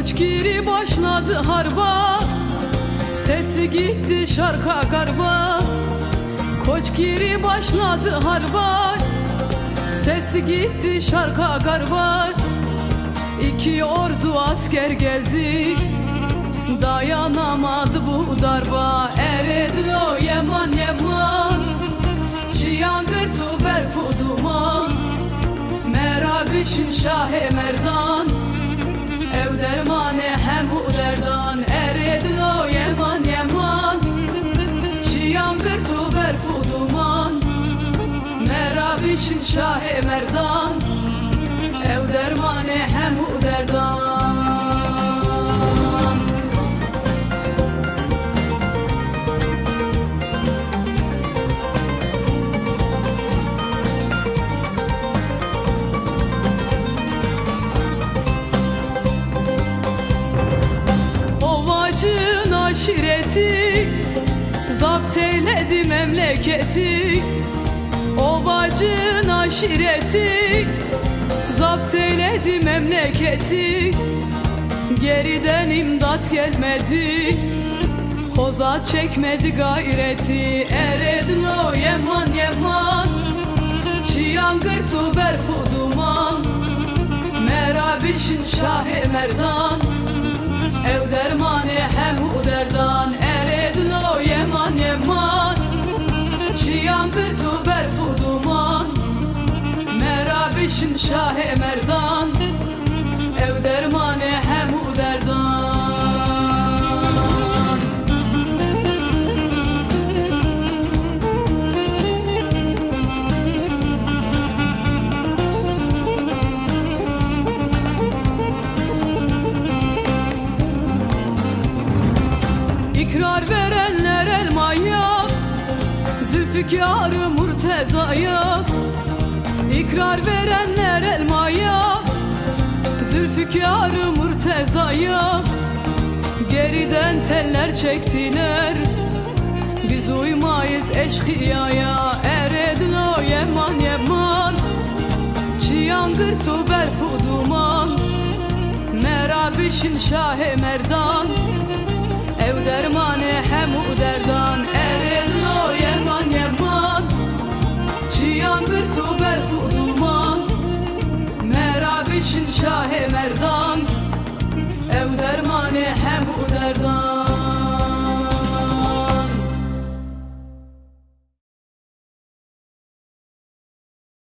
Koç giri başladı harba, sesi gitti şarka garba. Koç giri başladı harba, sesi gitti şarka garba. İki ordu asker geldi, dayanamadı bu darba. Eredlo Yaman Yaman, Çiyangır tu berfu duman, Merabişin Şah-ı Merdan, ev dermane hem u derdan. Eredlo Yaman Yaman, Çiyangır tu berfu duman, Merabişin Şah-ı Merdan, ev dermane hem u derdan. Ovacın aşireti zapt eyledi memleketi. Ovacın aşireti zapt eyledi memleketi. Geriden imdat gelmedi, hozat çekmedi gayreti. Eredlo Yaman Yaman, Çiyangır tu berfu duman, Merabişin Şah-ı Merdan, ev dermane hem u derdan. Eredlo Yaman Yaman, Çiyangır tu berfu duman, Merabişin Şah-ı Merdan, ev dermane hem u derdan. İkrar verenler elmaya, Zülfikar-ı Murteza'ya. İkrar verenler elmaya, Zülfikar-ı Murteza'ya. Geriden teller çektiler, biz uymayız eşkıyaya. Eredlo Yaman Yaman, Çiyangır tu berfu duman, Merabişin Şah-ı Merdan, ev dermane hem u derdan. Eredlo Yaman Yaman, Çiyangır tu berfu duman, Merabişin Şah-ı Merdan,